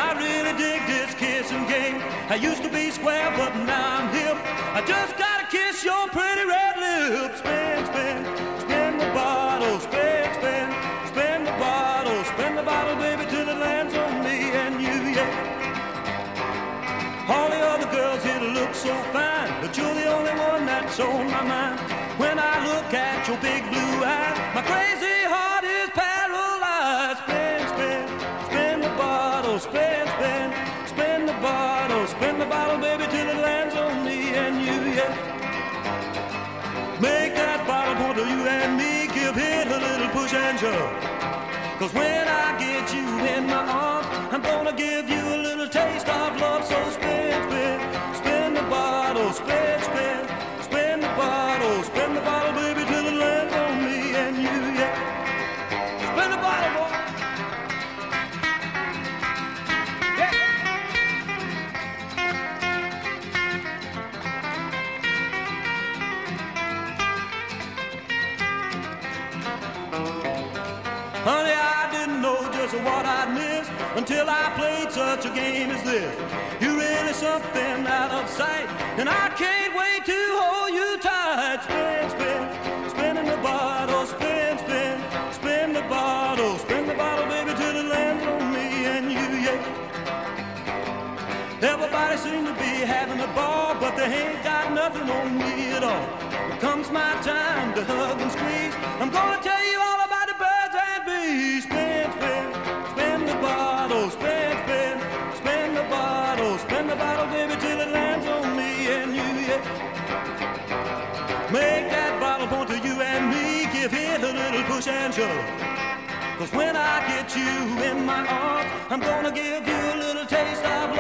I really dig this kissing game. I used to be square, but now I'm hip. I just gotta kiss your pretty red lips. Spin, spin, spin the bottle. Spin, spin, spin the bottle. Spin the bottle, baby, till it lands on me and you, yeah. All the other girls here look so fine, but you're the only one that's on my mind. When I look at your big blue eyes, my crazy heart is paralyzed. Spin, spin, spin the bottle. Spin, spin, spin the bottle. Spin the bottle, baby, till it lands on me and you, yeah. Make that bottle point to you and me. Give it a little push and shove. 'Cause when I get you in my arms, I'm gonna give you a little taste of love. So spin, spin, spin the bottle. Spin, spin, spin the bottle. Spin the bottle, baby, till it lands on me and you, yeah. Spin the bottle, boy. Yeah. Honey, I didn't know just what I'd miss until I played such a game as this. You're really something out of sight, and I can't wait to hold you tight. Spin, spin, spinning the bottle. Spin, spin, spin the bottle. Spin the bottle, baby, till it lands on me and you, yeah. Everybody seems to be having a ball, but they ain't got nothing on me at all. When comes my time to hug and squeeze, I'm gonna tell you all about the birds and bees. Spin, spin, spin the bottle. Spin, spin, spin the bottle. Spin the bottle, baby, till it lands on me and you, yeah. Make that bottle point to you and me. Give it a little push and shove. 'Cause when I get you in my arms, I'm gonna give you a little taste of